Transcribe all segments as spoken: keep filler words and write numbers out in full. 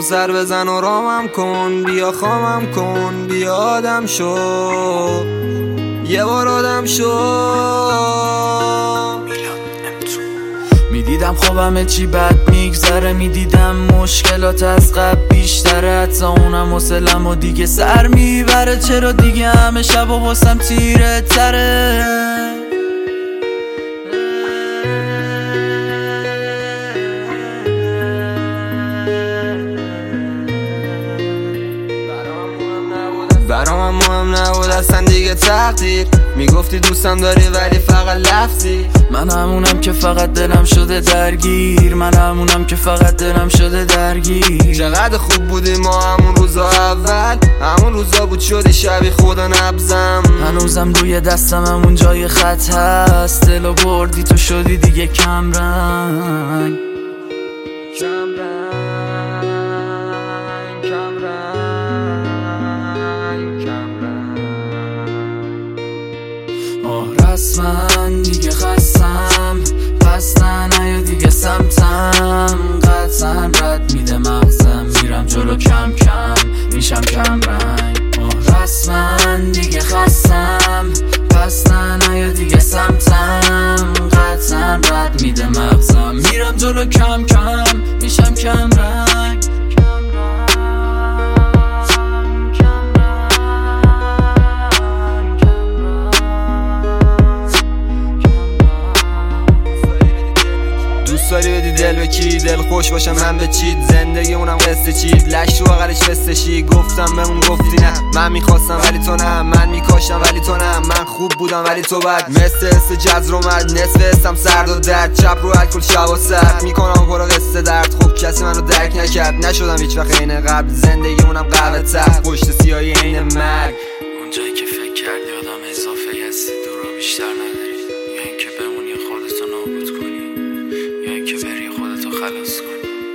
و سر بزن و رامم کن، بیا خامم کن، بیا آدم شو، یه بار آدم شو. میدیدم خوابم چی بد میگذره، میدیدم مشکلات از قبل بیشتره، حتی اونم حوصلم و دیگه سر میبره. چرا دیگه همه شب و حسم تیره تره؟ برام مهم نبود اصلا دیگه تقدیر، میگفتی دوستم داری ولی فقط لفظی. من همونم که فقط دلم شده درگیر، من همونم که فقط دلم شده درگیر. چقدر خوب بودیم ما همون روزا اول، همون روزا بود شدی شبیه خدا نبزم. هنوزم روی دستم همون جای خط هست، دلو بردی تو شدی دیگه کم رنگ. کم رنگ کم رنگ کم رنگ. آه رسما دیگه خستم، پس نه نیا دیگه سمتم. قطعا رد میده مغزم، میرم جلو کم کم میشم کم رنگ. آه رسما دیگه خستم، پس نه نیا دیگه سمتم. قطعا رد میده مغزم، میرم جلو کم کم میشم کم رنگ. داری بدی دل به کی، دل خوش باشم من به چید، زندگی اونم قصه چید، لش تو آقلش فستشی. گفتم بهمون گفتی نه، من میخواستم ولی تو نه، من میکاشتم ولی تو نه، من خوب بودم ولی تو بد. مثل حس جزر اومد، نصف حسم سرد و درد، چپ رو الکل شب و سرد میکنم پرو قصه درد. خب کسی منو درک نکرد، نشدم هیچ وقت عین قبل، زندگی اونم قهوه تر، پشت سیاهی عین مرگ. اونجایی که فکر کردی آدم اضافه هستی، دورو بیشتر نداری، یا اینکه بمونی خودتو نابود کنی، یا اینکه بری خودتو خلاص کنی.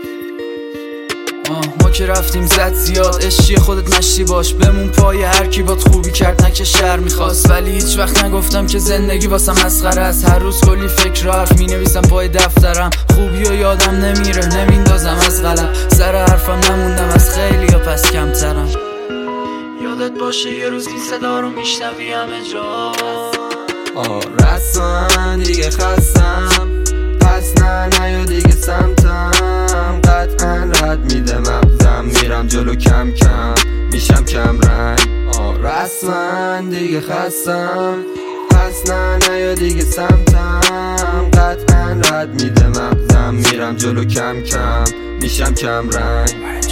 آه ما که رفتیم زد زیاد، عشقی خودت مشتی باش، بمون پای هر کی بات خوبی کرد نه که شر میخواست. ولی هیچ وقت نگفتم که زندگی واسم مسخره است، هر روز کلی فکر و حرف مینویسم پای دفترم. خوبی و یادم نمیره، نمیندازم از قلم، سر حرفم نموندم از خیلی یا پس کمترم. یادت باشه یه روز این صدا رو میشنوی همه جا. آه رسما دیگه خستم، پس نه نیا دیگه سمتم. قطعا رد میده مغزم، میرم جلو کم کم میشم کم رنگ. آه رسما دیگه خستم، پس نه نیا دیگه سمتم. قطعا رد میده مغزم، میرم جلو کم کم میشم کم رنگ.